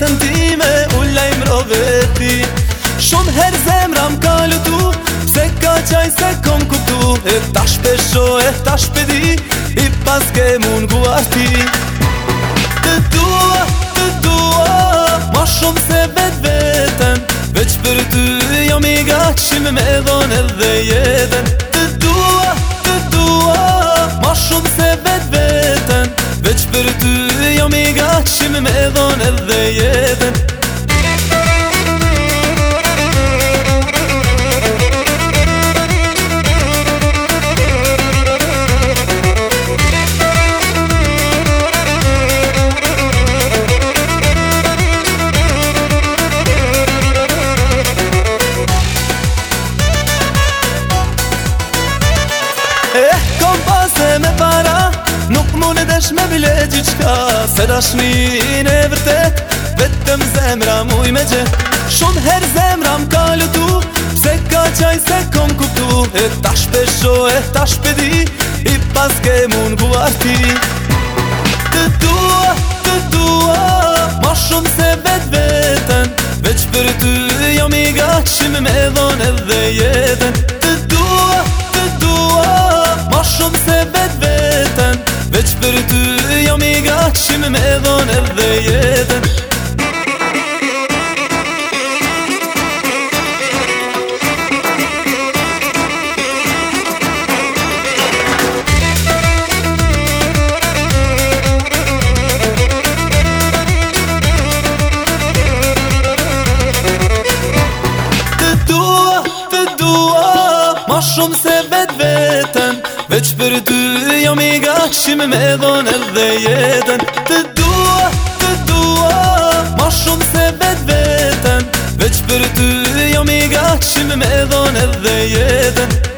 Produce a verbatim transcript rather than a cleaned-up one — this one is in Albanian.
jetën time u lajmëro veti. Shumë her zemra m'ka lutu, pse ka qaj se kom kuptu. E ta shpesho, e ta shpedi, i pas ke mungu arti. Të dua, të dua, ma shumë se vet vetën. Veç për ty jam i gatshim me dhon edhe jetën. Të dua, të dua, ma shumë se vet vetën. Veç për ty jam i gatshim me dhon edhe jetën. Eh, kom pase me para, nuk mun e desh me bile gjithka. Se dashnin e vërtet, vetëm zemra muj me gjet. Shumë her zemra m'ka lutu, pse ka qaj se kom kuptu. E ta shpesho, e ta shpedi, i pas ke mungu arti. Të dua, të dua, ma shumë se vet vetën. Veç për ty jam i gatshim me dhon edhe jetën. Të dua, të dua, ma shumë se vet vetën. Veç për ty jam i gatshim me dhon edhe jetën. Të dua, të dua, ma shumë se vet vetën. Veç për ty jam i gatshim me dhon edhe jetën. Të dua, të dua, ma shumë se vet vetën. Veç për ty jam i gatshim me dhon edhe jetën.